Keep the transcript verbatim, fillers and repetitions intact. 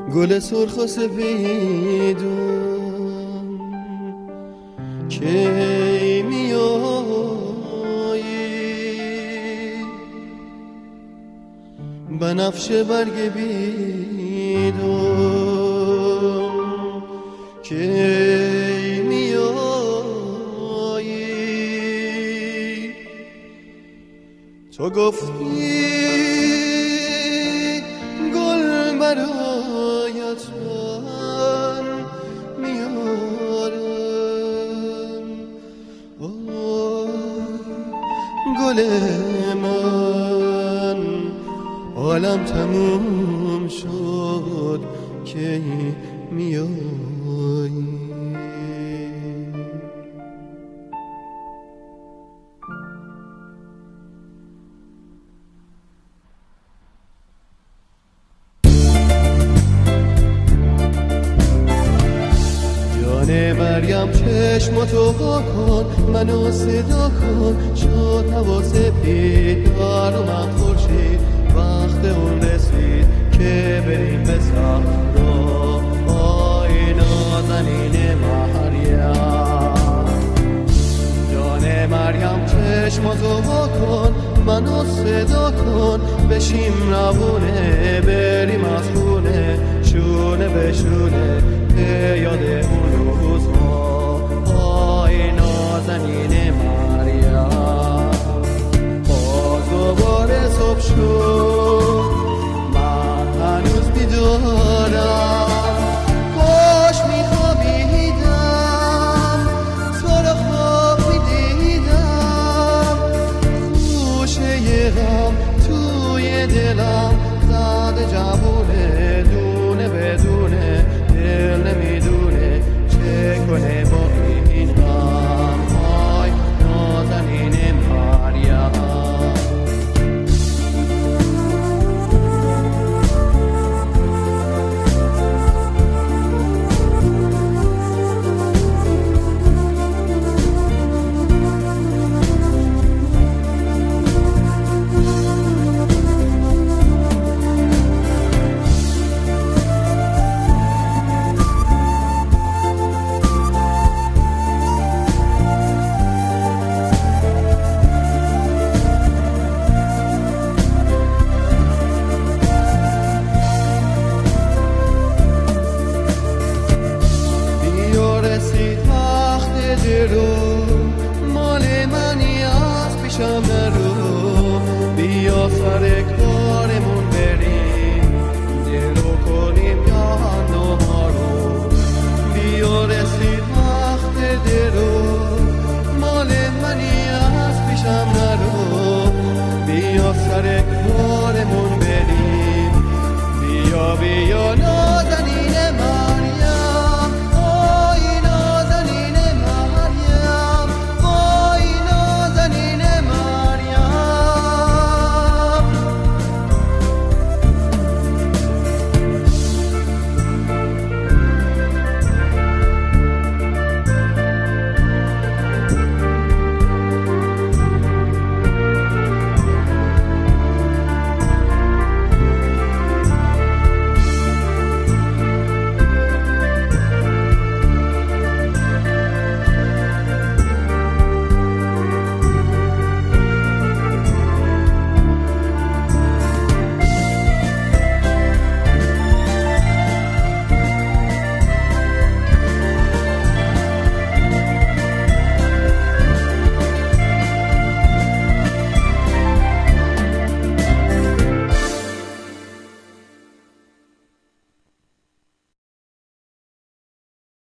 گل سرخ و سفیدم کی میایی، بنفشه برگ بیدم کی میایی. تو گفتی گل برایت من میارم، آی گل من عالم تموم شد کی میایی. مریم چشماتو وا کن، منو صدا کن، شد هوا سپید برامم خورشید، وقت اون رسید که بریم به صحرا. آی نازنین مریم، جان مریم چشماتو وا کن، منو صدا کن، بشیم روونه بریم از خونه، شونه به شونه به یاد اون روزها. آی نازنین مریم، باز دوباره صبح شد، من هنوز بیدارم، کاش میخوابیدم، تو رو خواب میدیدم، خوشه غم توی دلم زده جوونه، دونه بدونه دل نمیدونه چه کنه با این غم. آی نازنین مریم، مال منی از پیشم نرو، بیا سر کارمون بریم، درو کنیم گندم ها رو، بیا رسید وقت درو، مال منی از پیشم نرو، بیا سر کارمون بریم، بیا بیا نه